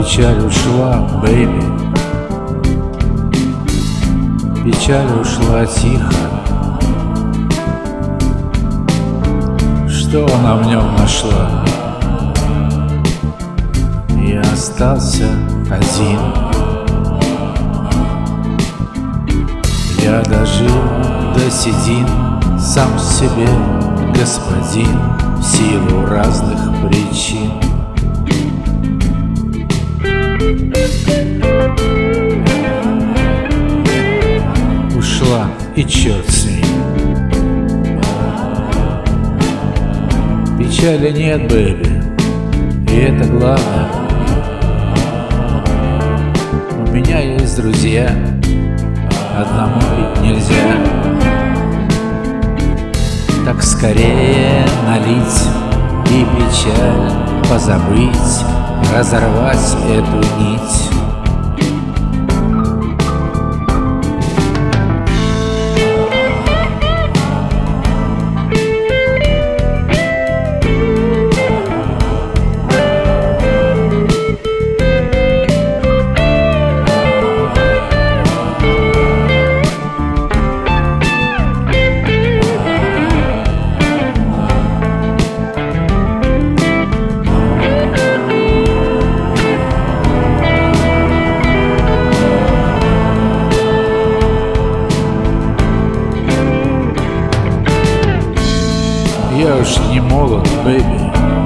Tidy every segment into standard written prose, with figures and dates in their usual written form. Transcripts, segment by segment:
Печаль ушла, бэйби. Печаль ушла тихо. Что она в нем нашла? Я остался один. Я дожил до седин, сам себе господин, в силу разных причин. Ушла, и черт с ней. Печали нет, бэйби, и это главное. У меня есть друзья, одному ведь нельзя. Так скорее налить и печаль позабыть, разорвать эту нить. Я уж не молод, бэйби.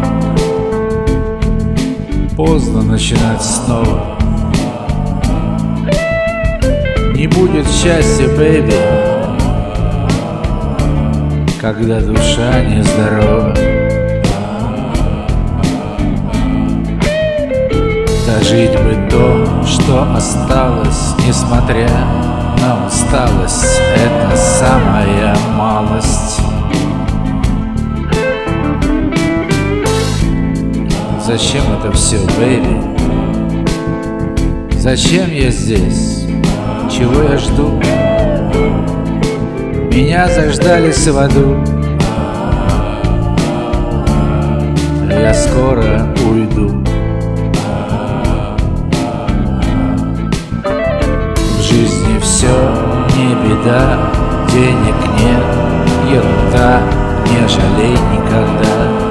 Поздно начинать снова. Не будет счастья, бэйби, когда душа нездорова. Дожить бы то, что осталось, несмотря на усталость. Это самая малость. Зачем это все, бэйби? Зачем я здесь? Чего я жду? Меня заждались в аду. Я скоро уйду. В жизни все не беда, денег нет, ерунда, не жалей никогда.